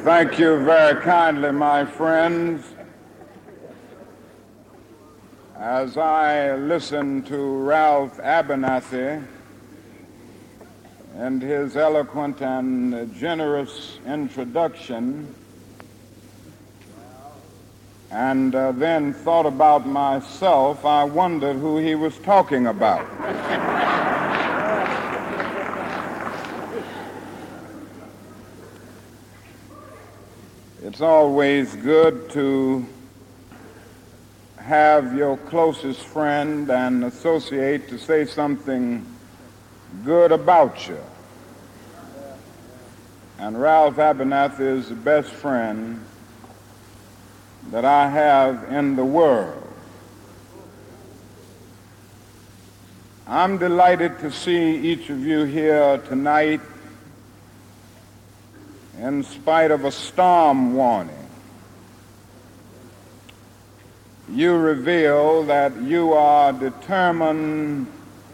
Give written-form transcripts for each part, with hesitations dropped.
Thank you very kindly, my friends. As I listen to Ralph Abernathy and his eloquent and generous introduction, and then thought about myself, I wondered who he was talking about. It's always good to have your closest friend and associate to say something good about you. And Ralph Abernathy is the best friend that I have in the world. I'm delighted to see each of you here tonight in spite of a storm warning. You reveal that you are determined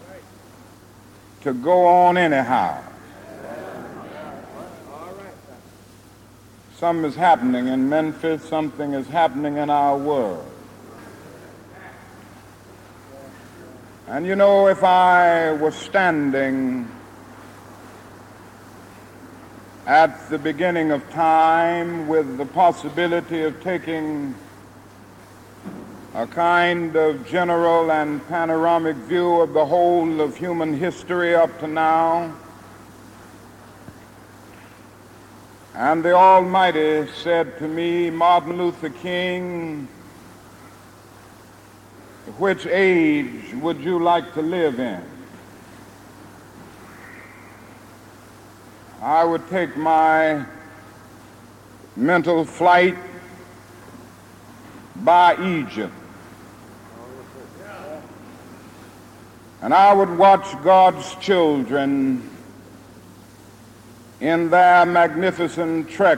to go on anyhow. Something is happening in Memphis, something is happening in our world. And you know, if I was standing at the beginning of time with the possibility of taking a kind of general and panoramic view of the whole of human history up to now, and the Almighty said to me, Martin Luther King, which age would you like to live in? I would take my mental flight by Egypt, and I would watch God's children in their magnificent trek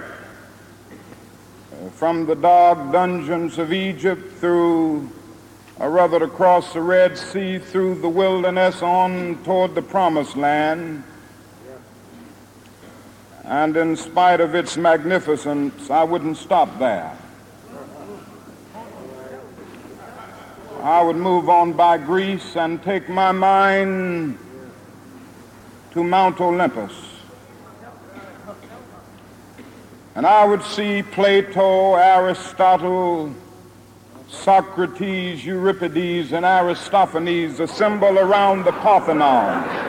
from the dark dungeons of Egypt through, or rather across the Red Sea, through the wilderness on toward the Promised Land. And in spite of its magnificence, I wouldn't stop there. I would move on by Greece and take my mind to Mount Olympus. And I would see Plato, Aristotle, Socrates, Euripides, and Aristophanes assemble around the Parthenon.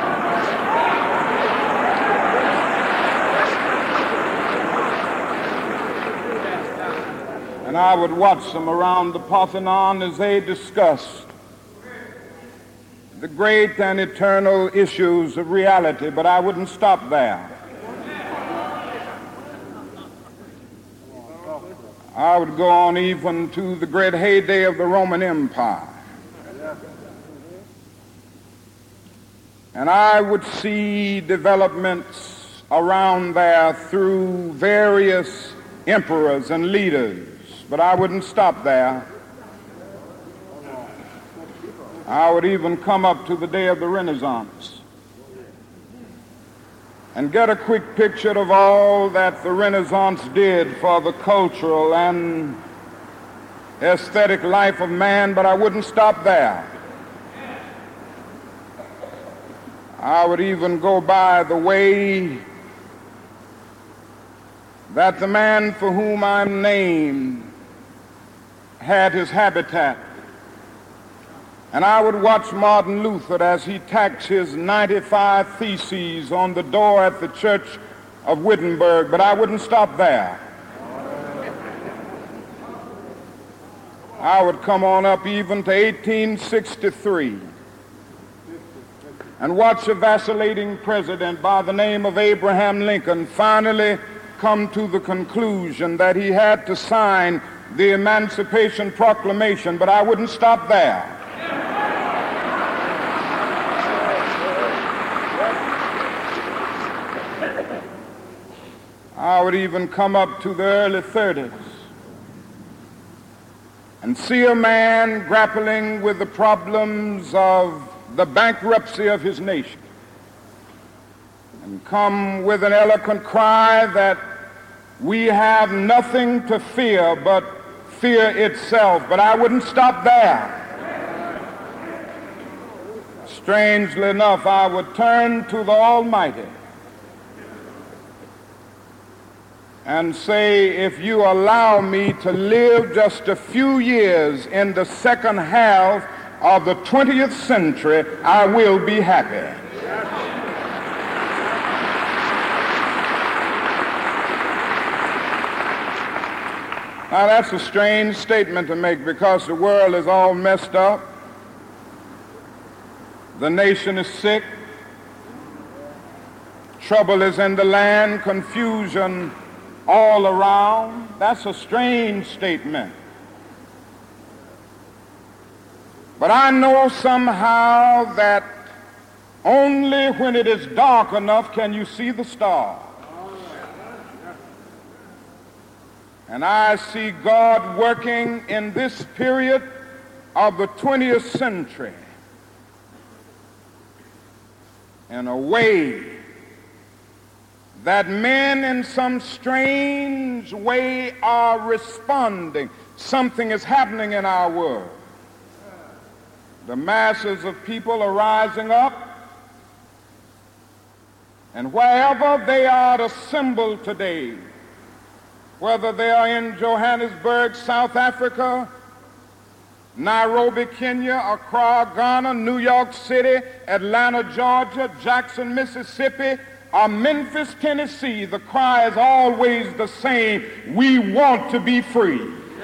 And I would watch them around the Parthenon as they discussed the great and eternal issues of reality, but I wouldn't stop there. I would go on even to the great heyday of the Roman Empire. And I would see developments around there through various emperors and leaders. But I wouldn't stop there. I would even come up to the day of the Renaissance and get a quick picture of all that the Renaissance did for the cultural and aesthetic life of man, but I wouldn't stop there. I would even go by the way that the man for whom I'm named had his habitat. And I would watch Martin Luther as he tacked his 95 Theses on the door at the Church of Wittenberg, but I wouldn't stop there. I would come on up even to 1863 and watch a vacillating president by the name of Abraham Lincoln finally come to the conclusion that he had to sign the Emancipation Proclamation, but I wouldn't stop there. I would even come up to the early 30s and see a man grappling with the problems of the bankruptcy of his nation and come with an eloquent cry that we have nothing to fear but fear itself. But I wouldn't stop there. Strangely enough, I would turn to the Almighty and say, if you allow me to live just a few years in the second half of the 20th century, I will be happy. Now, that's a strange statement to make because the world is all messed up. The nation is sick. Trouble is in the land, confusion all around. That's a strange statement. But I know somehow that only when it is dark enough can you see the stars. And I see God working in this period of the 20th century in a way that men in some strange way are responding. Something is happening in our world. The masses of people are rising up, and wherever they are assembled today, whether they are in Johannesburg, South Africa, Nairobi, Kenya, Accra, Ghana, New York City, Atlanta, Georgia, Jackson, Mississippi, or Memphis, Tennessee, the cry is always the same: we want to be free.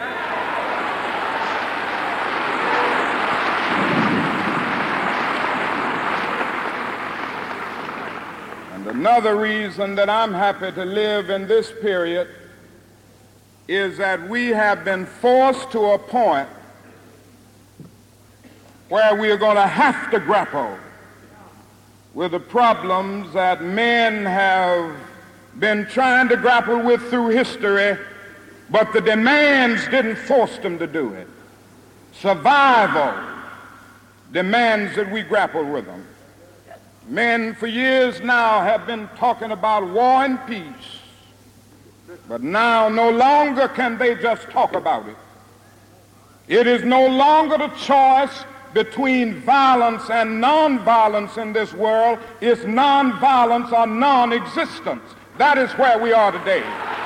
And another reason that I'm happy to live in this period is that we have been forced to a point where we are going to have to grapple with the problems that men have been trying to grapple with through history, but the demands didn't force them to do it. Survival demands that we grapple with them. Men for years now have been talking about war and peace, but now no longer can they just talk about it. It is no longer the choice between violence and nonviolence in this world. It's nonviolence or non-existence. That is where we are today.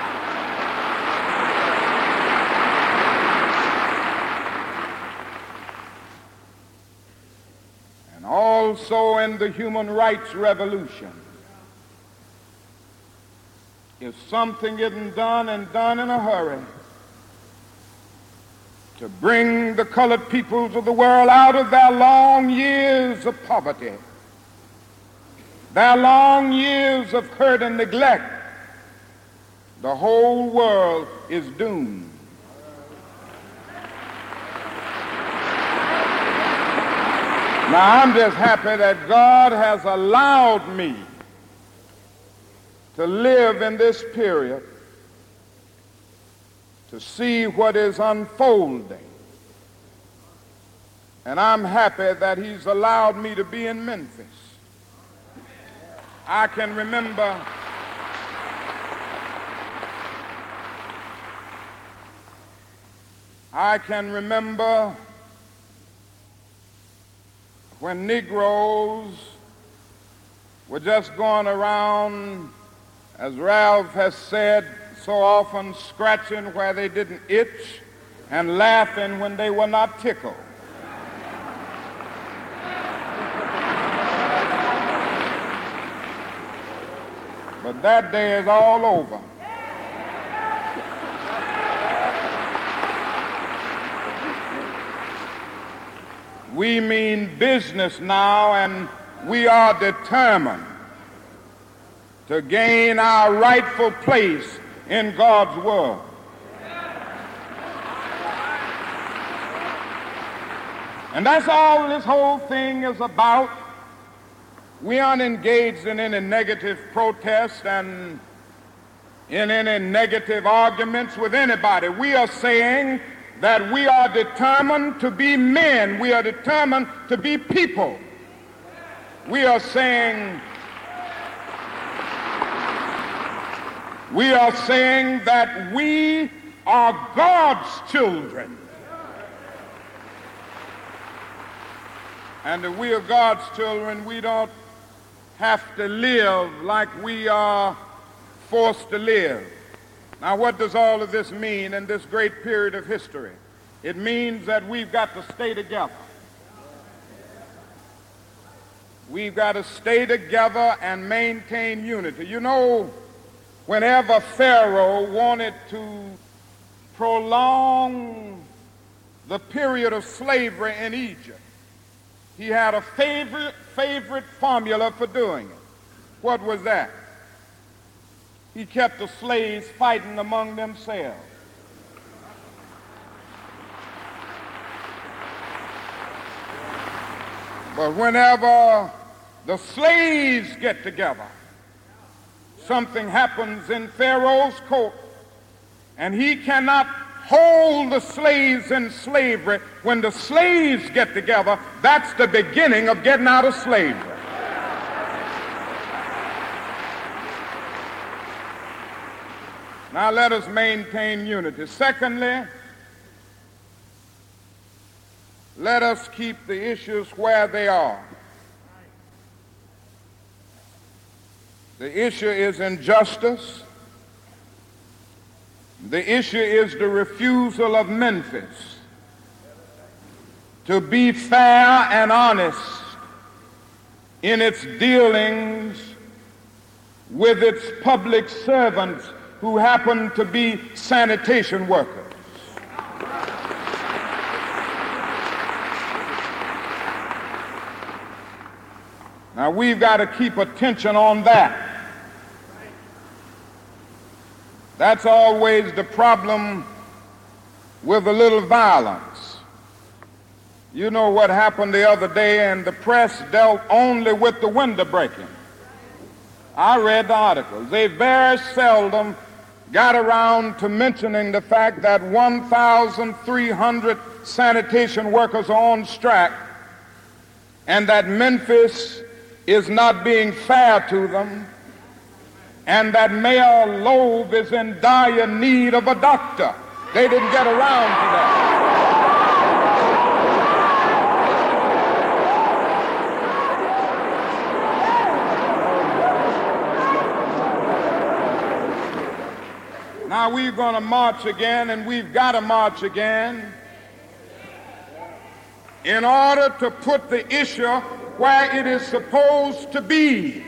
And also in the human rights revolution, if something isn't done and done in a hurry to bring the colored peoples of the world out of their long years of poverty, their long years of hurt and neglect, the whole world is doomed. Now, I'm just happy that God has allowed me to live in this period to see what is unfolding. And I'm happy that he's allowed me to be in Memphis. I can remember when Negroes were just going around, as Ralph has said, so often scratching where they didn't itch and laughing when they were not tickled. But that day is all over. We mean business now, and we are determined to gain our rightful place in God's world. And that's all this whole thing is about. We aren't engaged in any negative protest and in any negative arguments with anybody. We are saying that we are determined to be men. We are determined to be people. We are saying We are saying that we are God's children. And if we are God's children, we don't have to live like we are forced to live. Now, what does all of this mean in this great period of history? It means that we've got to stay together. We've got to stay together and maintain unity. You know, whenever Pharaoh wanted to prolong the period of slavery in Egypt, he had a favorite formula for doing it. What was that? He kept the slaves fighting among themselves. But whenever the slaves get together, something happens in Pharaoh's court, and he cannot hold the slaves in slavery. When the slaves get together, that's the beginning of getting out of slavery. Now let us maintain unity. Secondly, let us keep the issues where they are. The issue is injustice. The issue is the refusal of Memphis to be fair and honest in its dealings with its public servants who happen to be sanitation workers. Now we've got to keep attention on that. That's always the problem with a little violence. You know what happened the other day, and the press dealt only with the window breaking. I read the articles. They very seldom got around to mentioning the fact that 1,300 sanitation workers are on strike, and that Memphis is not being fair to them, and that Mayor Loeb is in dire need of a doctor. They didn't get around to that. Now we're going to march again, and we've got to march again in order to put the issue where it is supposed to be.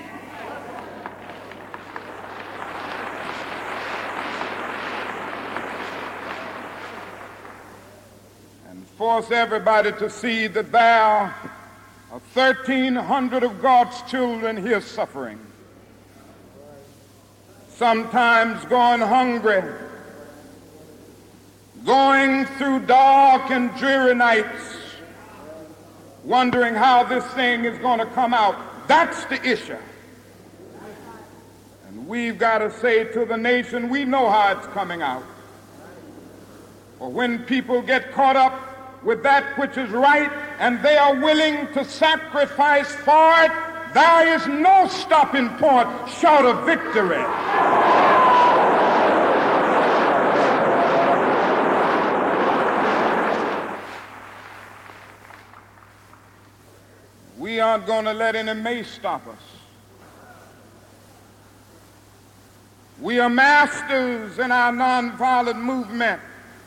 Force everybody to see that there are 1,300 of God's children here suffering, sometimes going hungry, going through dark and dreary nights, wondering how this thing is going to come out. That's the issue. And we've got to say to the nation, we know how it's coming out. For when people get caught up with that which is right, and they are willing to sacrifice for it, there is no stopping point short of victory. We aren't going to let any mace stop us. We are masters in our nonviolent movement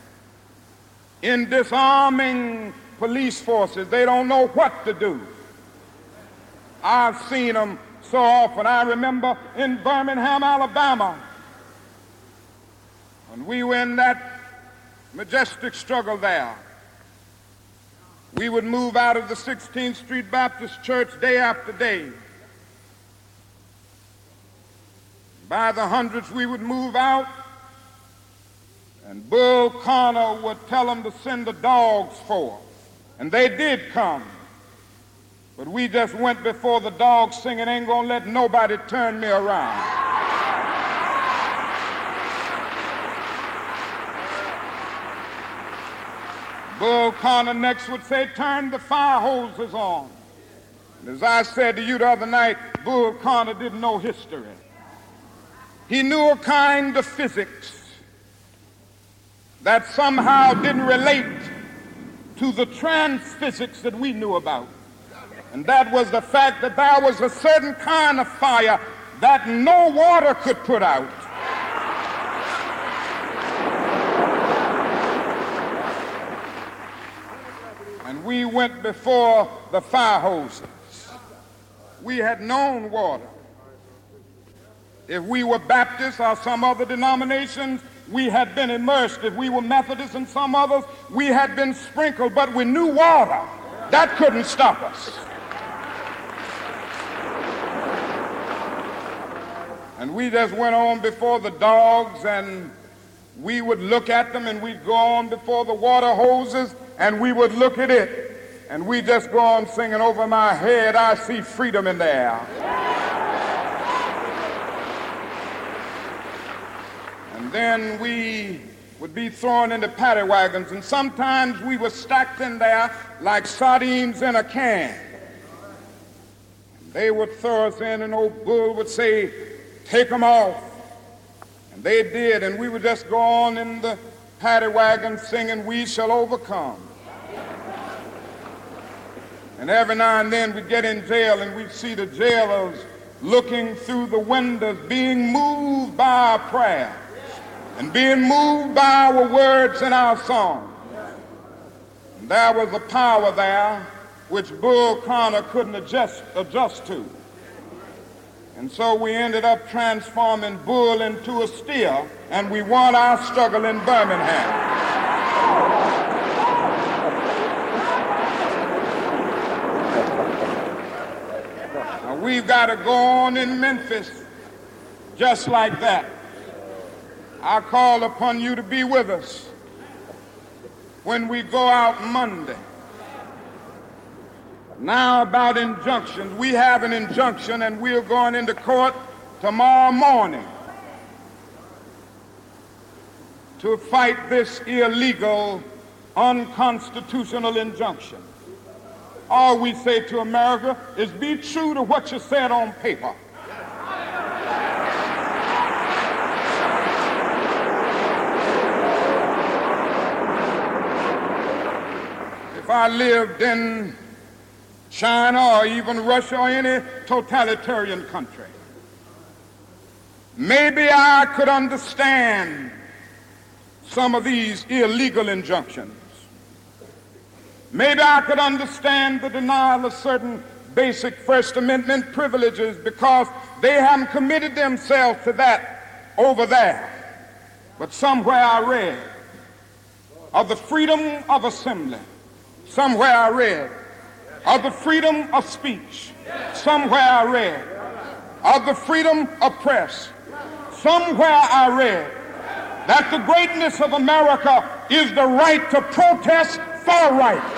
in disarming police forces. They don't know what to do. I've seen them so often. I remember in Birmingham, Alabama, when we were in that majestic struggle there, we would move out of the 16th Street Baptist Church day after day. By the hundreds we would move out, and Bull Connor would tell them to send the dogs forth. And they did come. But we just went before the dogs singing, ain't gonna let nobody turn me around. Bull Connor next would say, turn the fire hoses on. And as I said to you the other night, Bull Connor didn't know history. He knew a kind of physics that somehow didn't relate to the trans-physics that we knew about. And that was the fact that there was a certain kind of fire that no water could put out. And we went before the fire hoses. We had known water. If we were Baptists or some other denominations, we had been immersed. If we were Methodists and some others, we had been sprinkled. But we knew water. That couldn't stop us. And we just went on before the dogs, and we would look at them, and we'd go on before the water hoses, and we would look at it. And we just go on singing, over my head I see freedom in the air. And then we would be thrown into paddy wagons, and sometimes we were stacked in there like sardines in a can. And they would throw us in, and old Bull would say, take them off. And they did, and we would just go on in the paddy wagon singing, we shall overcome. And every now and then we'd get in jail, and we'd see the jailers looking through the windows, being moved by our prayers and being moved by our words and our songs. And there was a power there which Bull Connor couldn't adjust to. And so we ended up transforming Bull into a steer, and we won our struggle in Birmingham. Now we've got to go on in Memphis just like that. I call upon you to be with us when we go out Monday. Now about injunctions. We have an injunction, and we're going into court tomorrow morning to fight this illegal, unconstitutional injunction. All we say to America is be true to what you said on paper. If I lived in China or even Russia or any totalitarian country, maybe I could understand some of these illegal injunctions. Maybe I could understand the denial of certain basic First Amendment privileges because they haven't committed themselves to that over there. But somewhere I read of the freedom of assembly. Somewhere I read of the freedom of speech. Somewhere I read of the freedom of press. Somewhere I read that the greatness of America is the right to protest for right.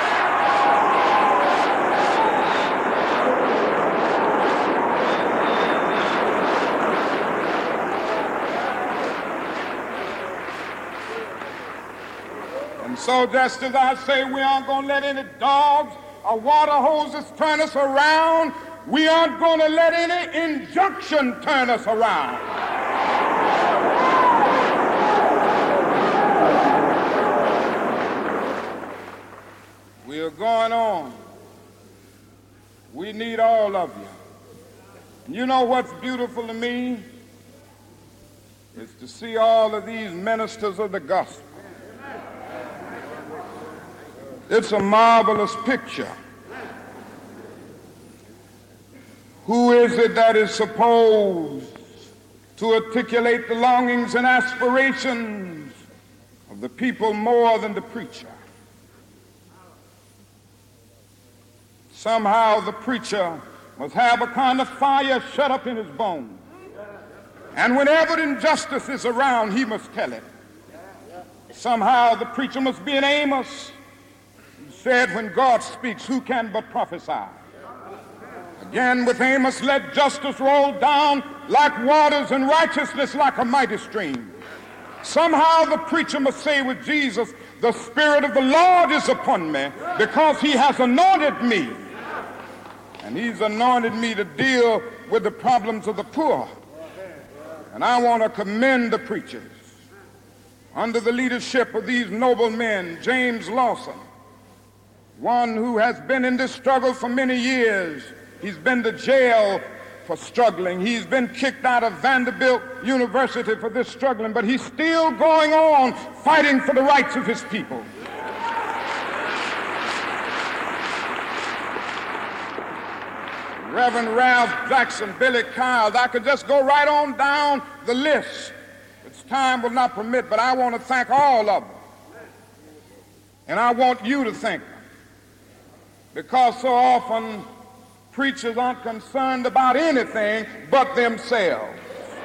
And so just as I say we aren't going to let any dogs or water hoses turn us around, we aren't going to let any injunction turn us around. We are going on. We need all of you. And you know what's beautiful to me? Is to see all of these ministers of the gospel. It's a marvelous picture. Who is it that is supposed to articulate the longings and aspirations of the people more than the preacher? Somehow the preacher must have a kind of fire shut up in his bones. And whenever injustice is around, he must tell it. Somehow the preacher must be an Amos. He said, when God speaks, who can but prophesy? Again with Amos, let justice roll down like waters and righteousness like a mighty stream. Somehow the preacher must say with Jesus, the Spirit of the Lord is upon me because he has anointed me. And he's anointed me to deal with the problems of the poor. And I want to commend the preachers under the leadership of these noble men. James Lawson, one who has been in this struggle for many years. He's been to jail for struggling. He's been kicked out of Vanderbilt University for this struggling, but he's still going on fighting for the rights of his people. Reverend Ralph Jackson, Billy Kyles, I could just go right on down the list. It's time will not permit, but I want to thank all of them. And I want you to thank them. Because so often preachers aren't concerned about anything but themselves.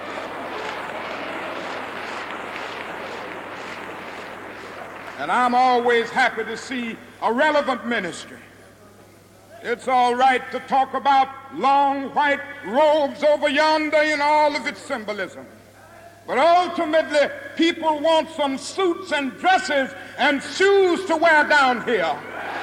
And I'm always happy to see a relevant ministry. It's all right to talk about long white robes over yonder and all of its symbolism. But ultimately, people want some suits and dresses and shoes to wear down here.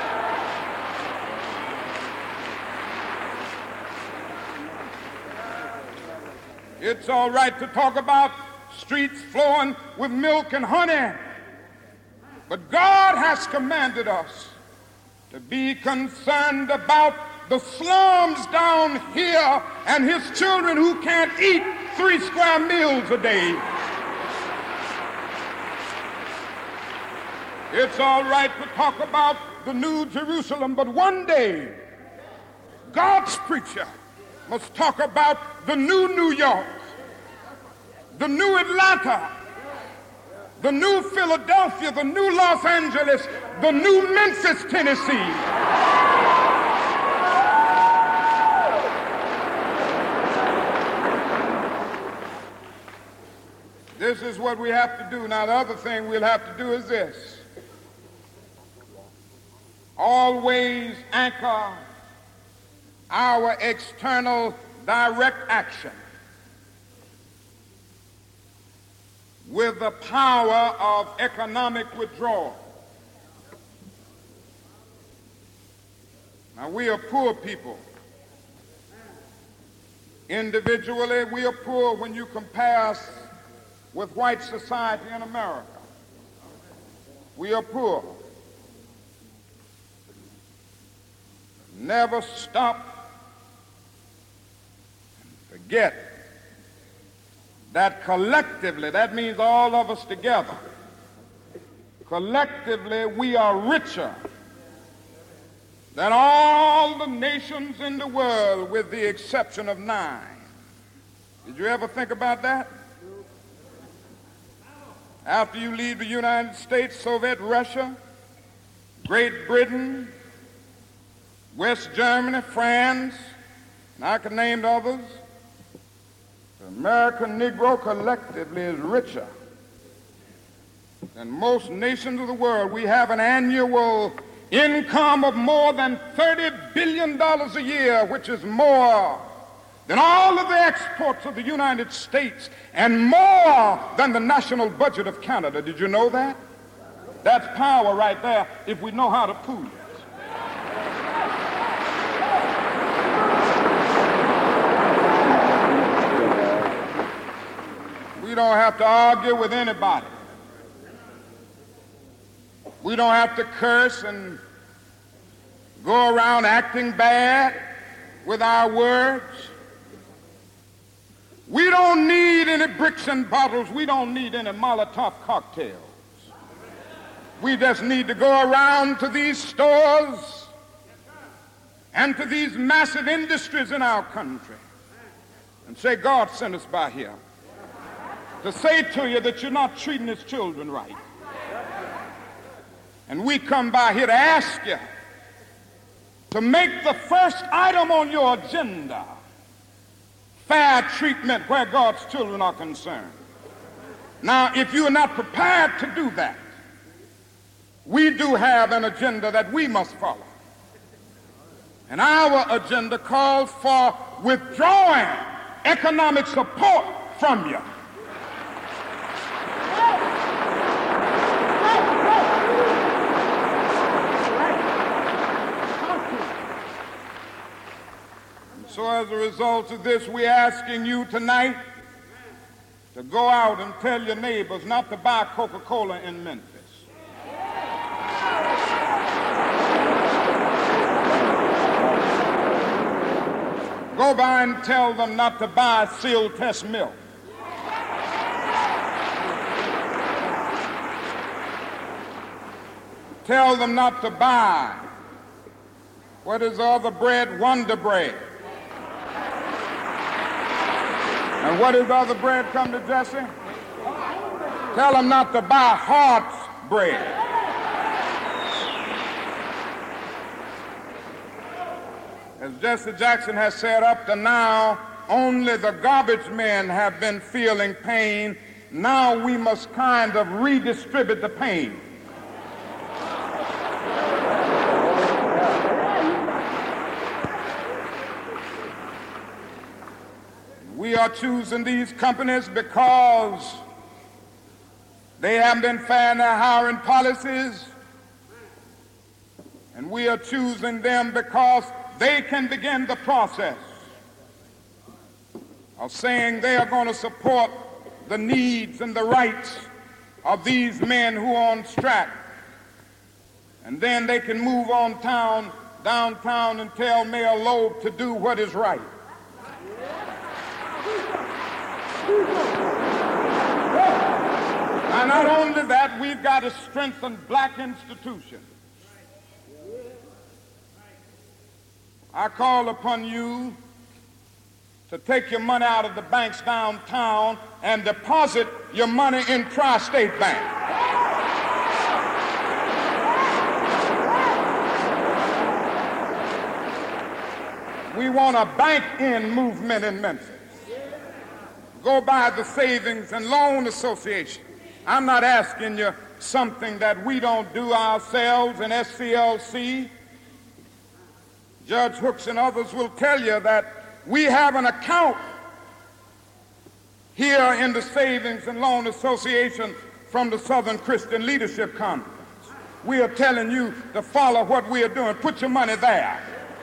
It's all right to talk about streets flowing with milk and honey. But God has commanded us to be concerned about the slums down here and his children who can't eat 3 square meals a day. It's all right to talk about the New Jerusalem, but one day God's preacher must talk about the new New York, the new Atlanta, the new Philadelphia, the new Los Angeles, the new Memphis, Tennessee. This is what we have to do. Now, the other thing we'll have to do is this. Always anchor our external direct action with the power of economic withdrawal. Now, we are poor people. Individually, we are poor when you compare us with white society in America. We are poor. Never stop and forget that collectively, that means all of us together, collectively we are richer than all the nations in the world with the exception of 9. Did you ever think about that? After you leave the United States, Soviet Russia, Great Britain, West Germany, France, and I can name others, the American Negro collectively is richer than most nations of the world. We have an annual income of more than $30 billion a year, which is more than all of the exports of the United States and more than the national budget of Canada. Did you know that? That's power right there if we know how to pool it. We don't have to argue with anybody. We don't have to curse and go around acting bad with our words. We don't need any bricks and bottles. We don't need any Molotov cocktails. We just need to go around to these stores and to these massive industries in our country and say, God sent us by here to say to you that you're not treating his children right. And we come by here to ask you to make the first item on your agenda fair treatment where God's children are concerned. Now, if you are not prepared to do that, we do have an agenda that we must follow. And our agenda calls for withdrawing economic support from you. So as a result of this, we're asking you tonight to go out and tell your neighbors not to buy Coca-Cola in Memphis. Go by and tell them not to buy Seal Test milk. Tell them not to buy, what is the other bread? Wonder Bread. And what is the other bread, come to Jesse? Tell them not to buy Hart's bread. As Jesse Jackson has said, up to now, only the garbage men have been feeling pain. Now we must kind of redistribute the pain. We are choosing these companies because they haven't been fair in their hiring policies, and we are choosing them because they can begin the process of saying they are going to support the needs and the rights of these men who are on strike. And then they can move on downtown and tell Mayor Loeb to do what is right. And not only that, we've got to strengthen black institutions. I call upon you to take your money out of the banks downtown and deposit your money in Tri-State Bank. We want a bank-in movement in Memphis. Go by the Savings and Loan Association. I'm not asking you something that we don't do ourselves in SCLC. Judge Hooks and others will tell you that we have an account here in the Savings and Loan Association from the Southern Christian Leadership Conference. We are telling you to follow what we are doing. Put your money there.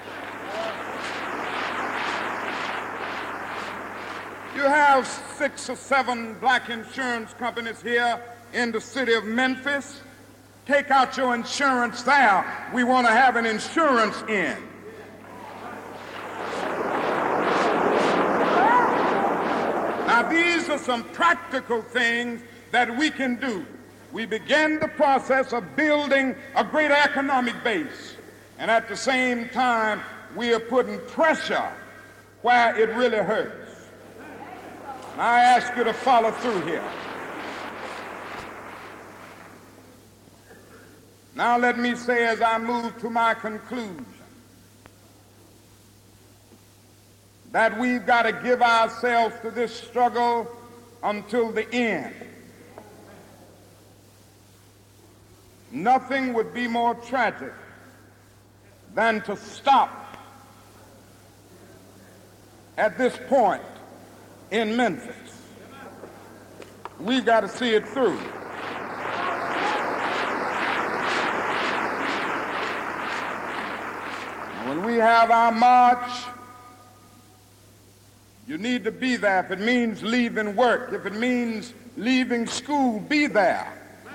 You have 6 or 7 black insurance companies here in the city of Memphis. Take out your insurance there. We want to have an insurance in. Now, these are some practical things that we can do. We begin the process of building a greater economic base, and at the same time, we are putting pressure where it really hurts. And I ask you to follow through here. Now let me say, as I move to my conclusion, that we've got to give ourselves to this struggle until the end. Nothing would be more tragic than to stop at this point in Memphis. We've got to see it through. When we have our march, you need to be there. If it means leaving work, if it means leaving school, be there.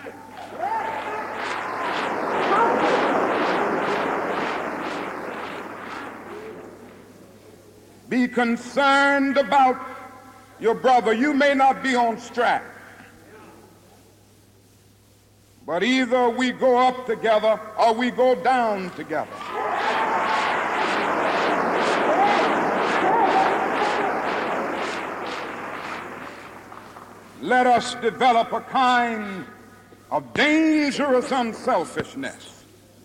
Be concerned about your brother. You may not be on strike, but either we go up together or we go down together. Let us develop a kind of dangerous unselfishness.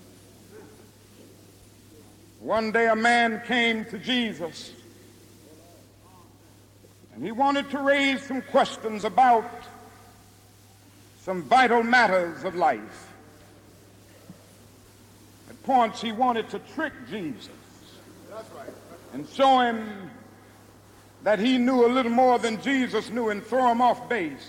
One day a man came to Jesus, and he wanted to raise some questions about some vital matters of life. At points he wanted to trick Jesus and show him that he knew a little more than Jesus knew and throw him off base.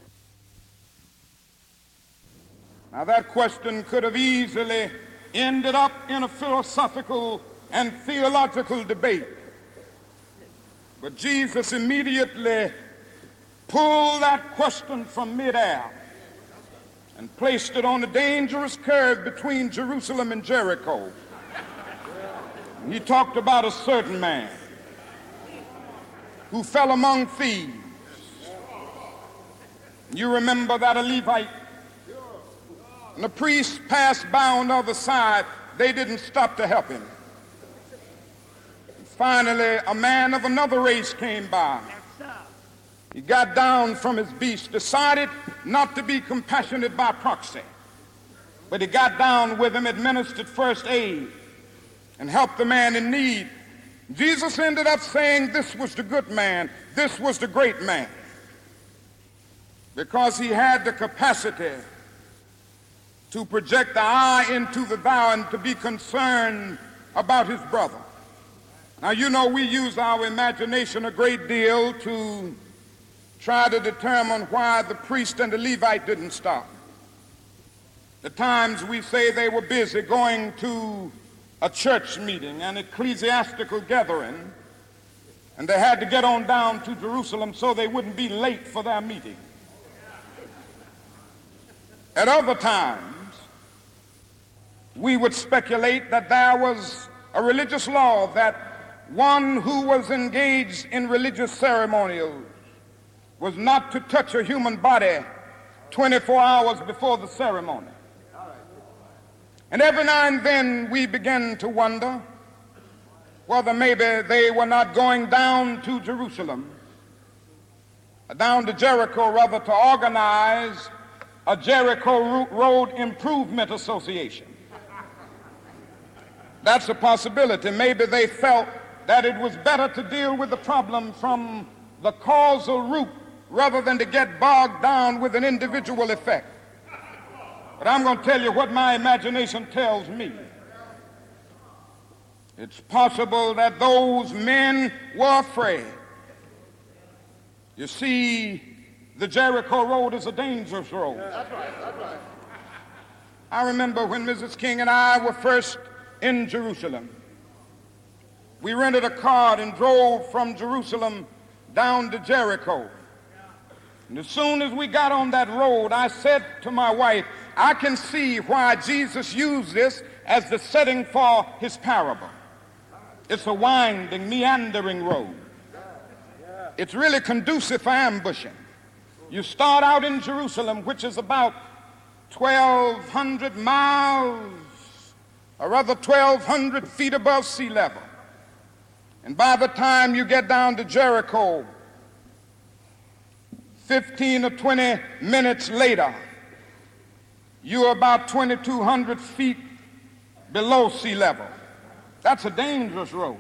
Now that question could have easily ended up in a philosophical and theological debate. But Jesus immediately pulled that question from midair and placed it on a dangerous curve between Jerusalem and Jericho. He talked about a certain man who fell among thieves. You remember that a Levite, and the priest passed by on the other side. They didn't stop to help him. And finally, a man of another race came by. He got down from his beast, decided not to be compassionate by proxy, but he got down with him, administered first aid, and helped the man in need. Jesus ended up saying this was the good man, this was the great man, because he had the capacity to project the eye into the thou and to be concerned about his brother. Now, you know, we use our imagination a great deal to try to determine why the priest and the Levite didn't stop. The times we say they were busy going to a church meeting, an ecclesiastical gathering, and they had to get on down to Jerusalem so they wouldn't be late for their meeting. At other times, we would speculate that there was a religious law that one who was engaged in religious ceremonials was not to touch a human body 24 hours before the ceremony. And every now and then we begin to wonder whether maybe they were not going down to Jerusalem, down to Jericho rather, to organize a Jericho Road Improvement Association. That's a possibility. Maybe they felt that it was better to deal with the problem from the causal root rather than to get bogged down with an individual effect. But I'm going to tell you what my imagination tells me. It's possible that those men were afraid. You see, the Jericho Road is a dangerous road. That's right, that's right. I remember when Mrs. King and I were first in Jerusalem. We rented a car and drove from Jerusalem down to Jericho. And as soon as we got on that road, I said to my wife, I can see why Jesus used this as the setting for his parable. It's a winding, meandering road. It's really conducive for ambushing. You start out in Jerusalem, which is about 1,200 miles, or rather 1,200 feet above sea level. And by the time you get down to Jericho, 15 or 20 minutes later, you're about 2,200 feet below sea level. That's a dangerous road.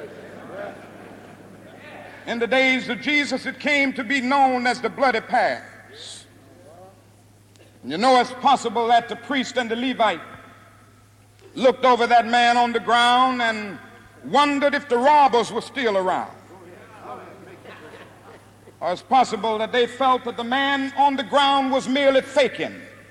In the days of Jesus, it came to be known as the Bloody Pass. And you know, it's possible that the priest and the Levite looked over that man on the ground and wondered if the robbers were still around. Or it's possible that they felt that the man on the ground was merely faking.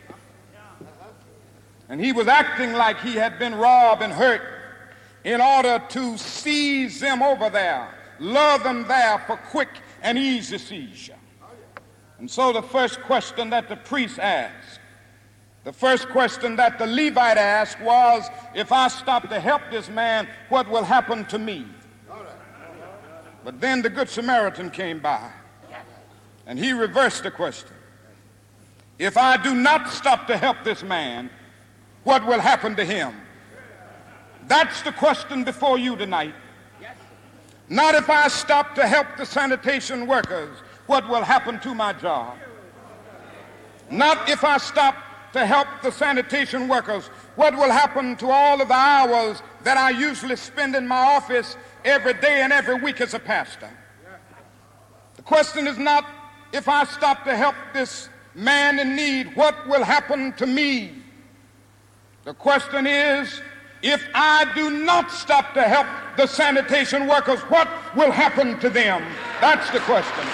And he was acting like he had been robbed and hurt in order to seize them over there, lure them there for quick and easy seizure. And so the first question that the priest asked, the first question that the Levite asked was, if I stop to help this man, what will happen to me? But then the Good Samaritan came by, and he reversed the question. If I do not stop to help this man, what will happen to him? That's the question before you tonight. Not if I stop to help the sanitation workers, what will happen to my job? Not if I stop to help the sanitation workers, what will happen to all of the hours that I usually spend in my office every day and every week as a pastor? The question is not if I stop to help this man in need, what will happen to me? The question is, if I do not stop to help the sanitation workers, what will happen to them? That's the question.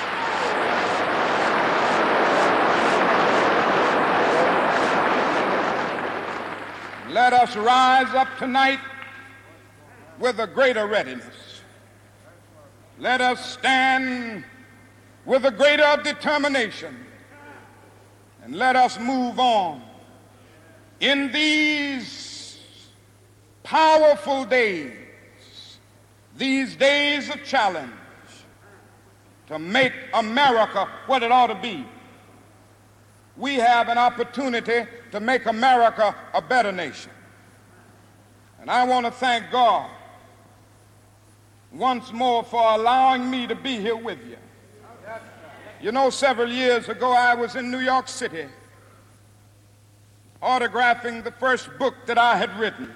Let us rise up tonight with a greater readiness. Let us stand with a greater determination, and let us move on in these powerful days, these days of challenge, to make America what it ought to be. We have an opportunity to make America a better nation. And I want to thank God once more for allowing me to be here with you. You know, several years ago, I was in New York City autographing the first book that I had written.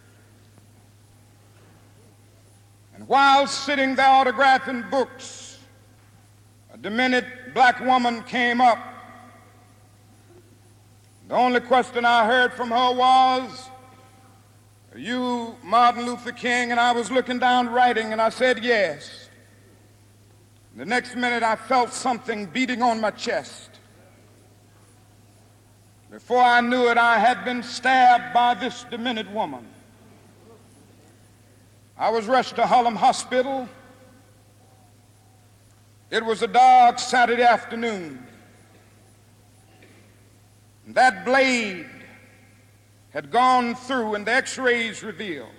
And while sitting there autographing books, a demented black woman came up. The only question I heard from her was, "Are you Martin Luther King?" And I was looking down writing, and I said, "Yes." The next minute, I felt something beating on my chest. Before I knew it, I had been stabbed by this demented woman. I was rushed to Harlem Hospital. It was a dark Saturday afternoon. That blade had gone through, and the x-rays revealed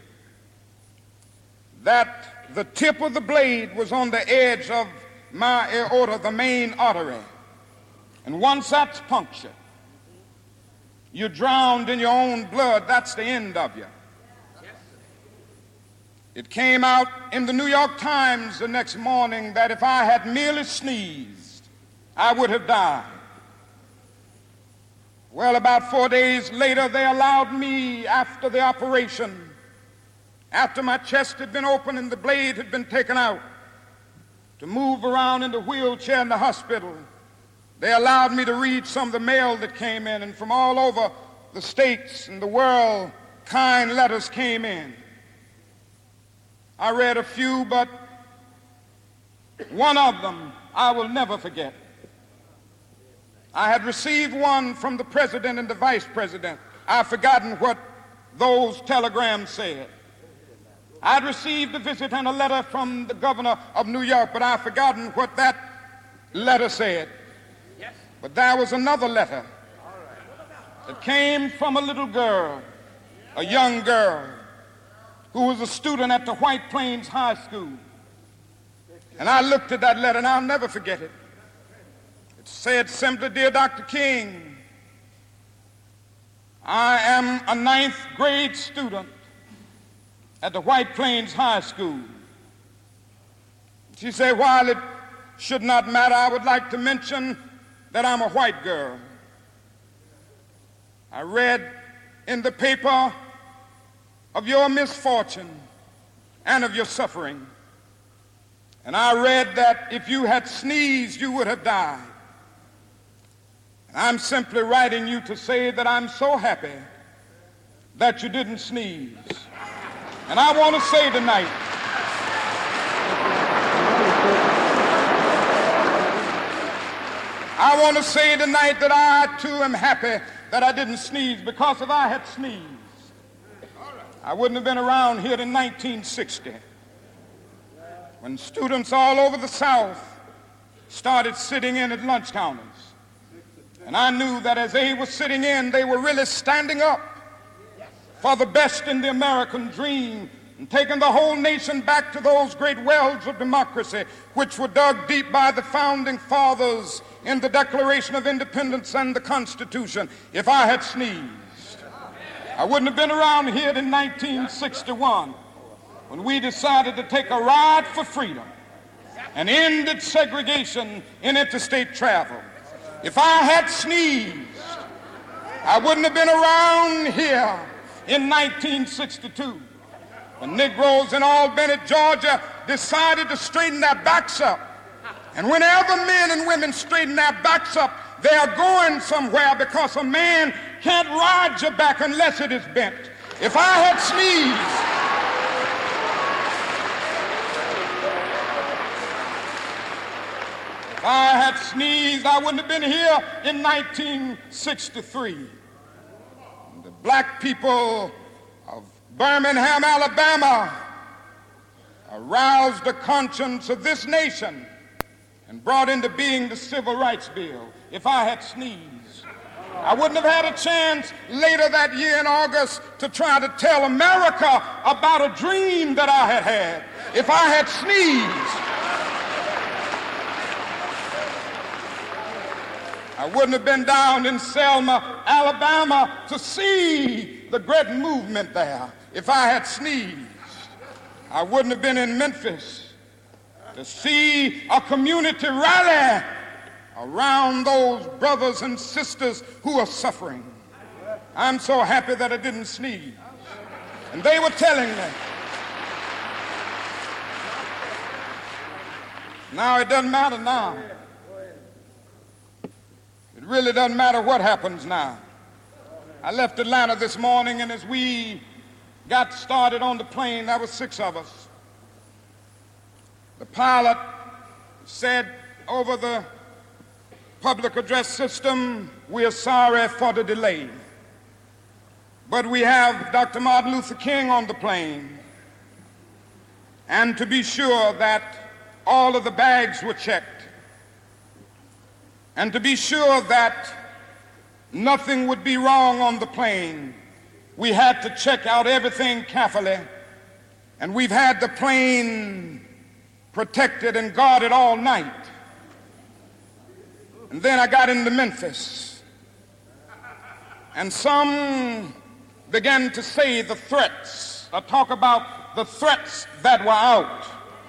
that the tip of the blade was on the edge of my aorta, the main artery. And once that's punctured, you're drowned in your own blood. That's the end of you. It came out in the New York Times the next morning that if I had merely sneezed, I would have died. Well, about 4 days later, they allowed me, after the operation, after my chest had been opened and the blade had been taken out, to move around in the wheelchair in the hospital. They allowed me to read some of the mail that came in, and from all over the states and the world, kind letters came in. I read a few, but one of them I will never forget. I had received one from the president and the vice president. I've forgotten what those telegrams said. I'd received a visit and a letter from the governor of New York, but I've forgotten what that letter said. Yes. But there was another letter that came from a little girl, a young girl, who was a student at the White Plains High School. And I looked at that letter, and I'll never forget it. It said simply, "Dear Dr. King, I am a 9th grade student at the White Plains High School." She said, "While it should not matter, I would like to mention that I'm a white girl. I read in the paper of your misfortune and of your suffering. And I read that if you had sneezed, you would have died. And I'm simply writing you to say that I'm so happy that you didn't sneeze." And I want to say tonight, that I too am happy that I didn't sneeze, because if I had sneezed, I wouldn't have been around here in 1960, when students all over the South started sitting in at lunch counters. And I knew that as they were sitting in, they were really standing up for the best in the American dream and taking the whole nation back to those great wells of democracy which were dug deep by the founding fathers in the Declaration of Independence and the Constitution. If I had sneezed, I wouldn't have been around here in 1961 when we decided to take a ride for freedom and ended segregation in interstate travel. If I had sneezed, I wouldn't have been around here in 1962 when Negroes in Albany, Georgia decided to straighten their backs up. And whenever men and women straighten their backs up, they are going somewhere, because a man can't ride your back unless it is bent. If I had sneezed, I wouldn't have been here in 1963. The black people of Birmingham, Alabama, aroused the conscience of this nation and brought into being the Civil Rights Bill, if I had sneezed, I wouldn't have had a chance later that year in August to try to tell America about a dream that I had had. If I had sneezed, I wouldn't have been down in Selma, Alabama to see the great movement there. If I had sneezed, I wouldn't have been in Memphis to see a community rally around those brothers and sisters who are suffering. I'm so happy that I didn't sneeze. And they were telling me, now it doesn't matter now. It really doesn't matter what happens now. I left Atlanta this morning, and as we got started on the plane, there were 6 of us. The pilot said over the public address system, "We are sorry for the delay, but we have Dr. Martin Luther King on the plane, and to be sure that all of the bags were checked, and to be sure that nothing would be wrong on the plane, we had to check out everything carefully, and we've had the plane protected and guarded all night." And then I got into Memphis, and some began to say the threats, or talk about the threats that were out,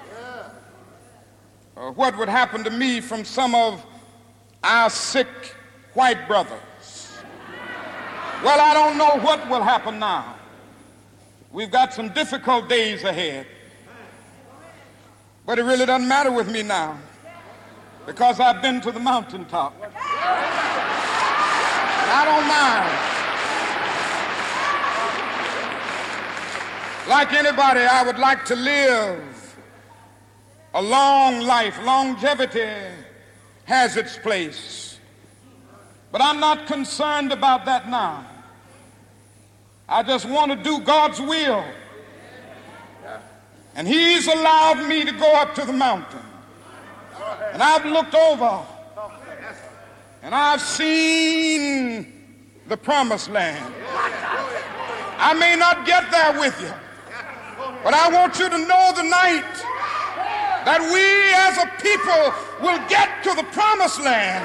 or what would happen to me from some of our sick white brothers. Well, I don't know what will happen now. We've got some difficult days ahead, but it really doesn't matter with me now, because I've been to the mountaintop. And I don't mind. Like anybody, I would like to live a long life. Longevity has its place. But I'm not concerned about that now. I just want to do God's will. And He's allowed me to go up to the mountain. And I've looked over, and I've seen the promised land. I may not get there with you, but I want you to know tonight that we as a people will get to the promised land.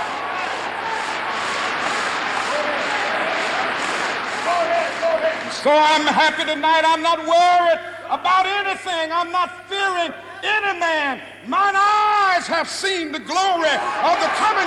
So I'm happy tonight. I'm not worried about anything. I'm not fearing any man. Mine eyes have seen the glory of the coming